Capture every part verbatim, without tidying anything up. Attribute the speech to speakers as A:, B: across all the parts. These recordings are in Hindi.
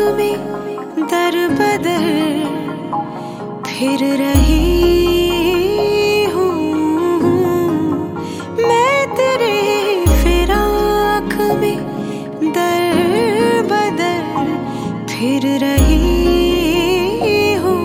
A: में दर बदर फिर रही हूँ मैं तेरे फिराक में दर बदर फिर रही हूँ।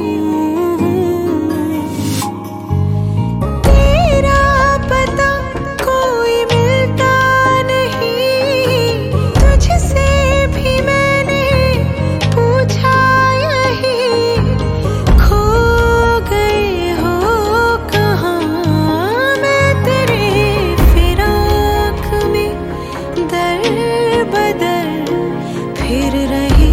A: तेरा पता कोई मिलता नहीं, तुझसे भी मैंने पूछा यही, खो गए हो कहाँ मैं तेरे फिराक में दर बदर फिर रही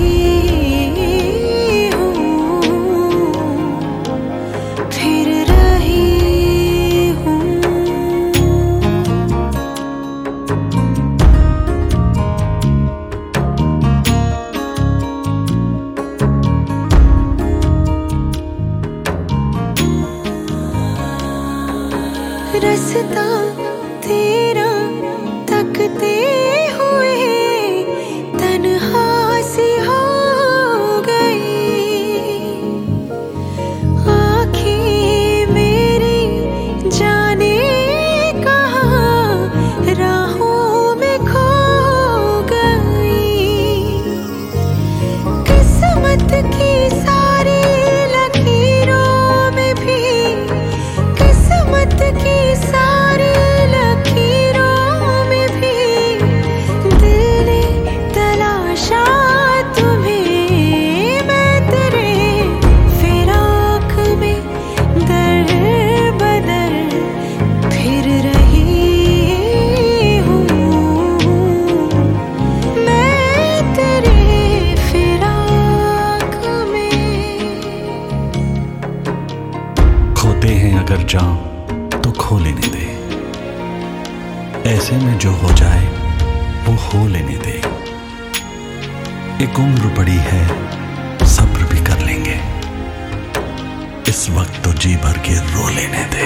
A: रास्ता तेरा तकते हुए तन्हा सी हो गई, आँखें मेरी जाने कहाँ राहों में खो गई। किस्मत की सारी लकीरों में भी किस्मत की सारी लकीरों में भी दिल ने तलाशा तुम्हें, मैं तेरे फिराक में दर बदर फिर रही हूँ मैं तेरे फिराक में।
B: खोते हैं अगर जाम तो खो लेने दे, ऐसे में जो हो जाए वो हो लेने दे। एक उम्र पड़ी है सब्र भी कर लेंगे, इस वक्त तो जी भर के रो लेने दे।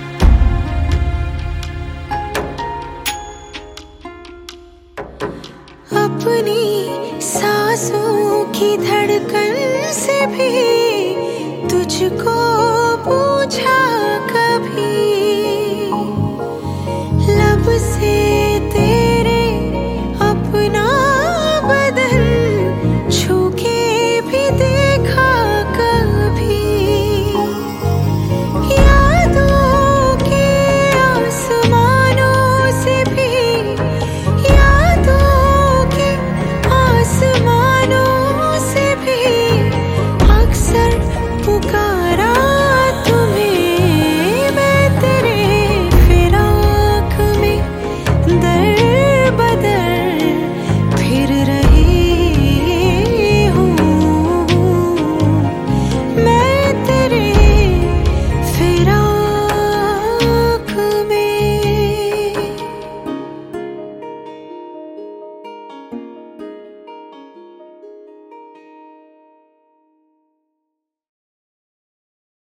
A: अपनी सांसों की धड़कन से भी तुझको पूछा